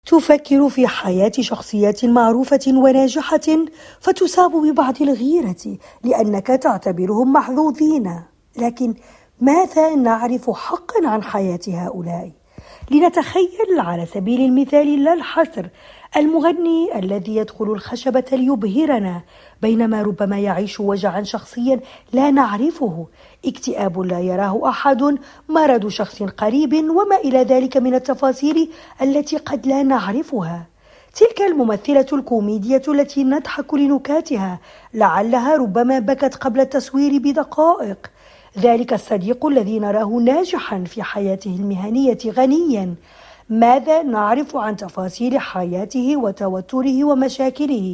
تفكر في حياة شخصيات معروفة وناجحة فتصاب ببعض الغيرة لأنك تعتبرهم محظوظين، لكن ماذا نعرف حقا عن حياة هؤلاء؟ لنتخيل على سبيل المثال لا الحصر المغني الذي يدخل الخشبة ليبهرنا، بينما ربما يعيش وجعا شخصيا لا نعرفه، اكتئاب لا يراه أحد، مرض شخص قريب، وما إلى ذلك من التفاصيل التي قد لا نعرفها. تلك الممثلة الكوميدية التي نضحك لنكاتها لعلها ربما بكت قبل التصوير بدقائق. ذلك الصديق الذي نراه ناجحا في حياته المهنية غنيا، ماذا نعرف عن تفاصيل حياته وتوتره ومشاكله؟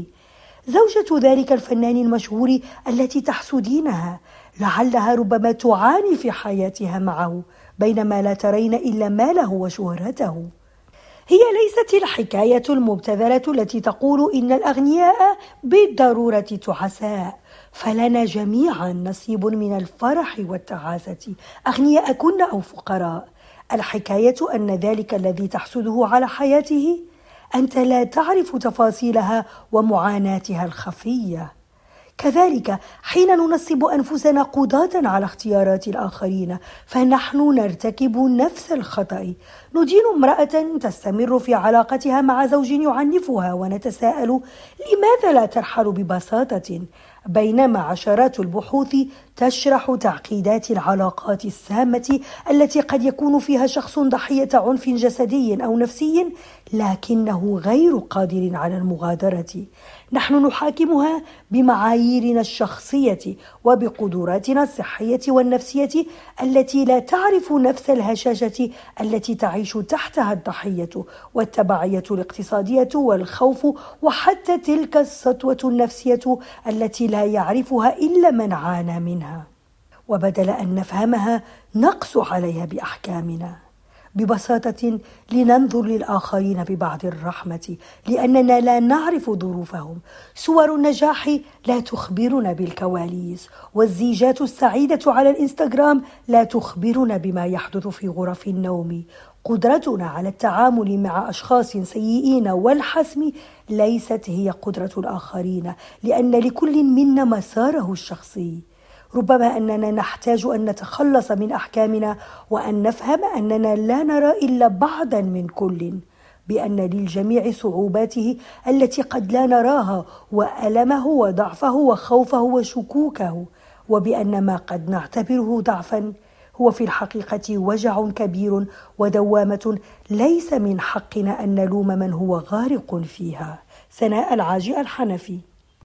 زوجة ذلك الفنان المشهور التي تحسدينها لعلها ربما تعاني في حياتها معه، بينما لا ترين إلا ماله وشهرته. هي ليست الحكاية المبتذلة التي تقول إن الأغنياء بالضرورة تعساء، فلنا جميعا نصيب من الفرح والتعاسة، أغنياء كنا أو فقراء. الحكاية أن ذلك الذي تحسده على حياته أنت لا تعرف تفاصيلها ومعاناتها الخفية. كذلك حين ننصب أنفسنا قضاة على اختيارات الآخرين فنحن نرتكب نفس الخطأ. ندين امرأة تستمر في علاقتها مع زوج يعنفها ونتساءل لماذا لا ترحل ببساطة، بينما عشرات البحوث تشرح تعقيدات العلاقات السامة التي قد يكون فيها شخص ضحية عنف جسدي أو نفسي لكنه غير قادر على المغادرة. نحن نحاكمها بمعاييرنا الشخصية وبقدراتنا الصحية والنفسية التي لا تعرف نفس الهشاشة التي تعيش تحتها الضحية والتبعية الاقتصادية والخوف، وحتى تلك السطوة النفسية التي لا يعرفها إلا من عانى منها. وبدل أن نفهمها نقسو عليها بأحكامنا. ببساطة لننظر للآخرين ببعض الرحمة لأننا لا نعرف ظروفهم. صور النجاح لا تخبرنا بالكواليس، والزيجات السعيدة على الإنستغرام لا تخبرنا بما يحدث في غرف النوم. قدرتنا على التعامل مع أشخاص سيئين والحسم ليست هي قدرة الآخرين، لأن لكل منا مساره الشخصي. ربما أننا نحتاج أن نتخلص من أحكامنا وأن نفهم أننا لا نرى إلا بعضا من كل، بأن للجميع صعوباته التي قد لا نراها، وألمه وضعفه وخوفه وشكوكه، وبأن ما قد نعتبره ضعفا هو في الحقيقة وجع كبير ودوامة ليس من حقنا أن نلوم من هو غارق فيها. سناء العاجي الحنفي.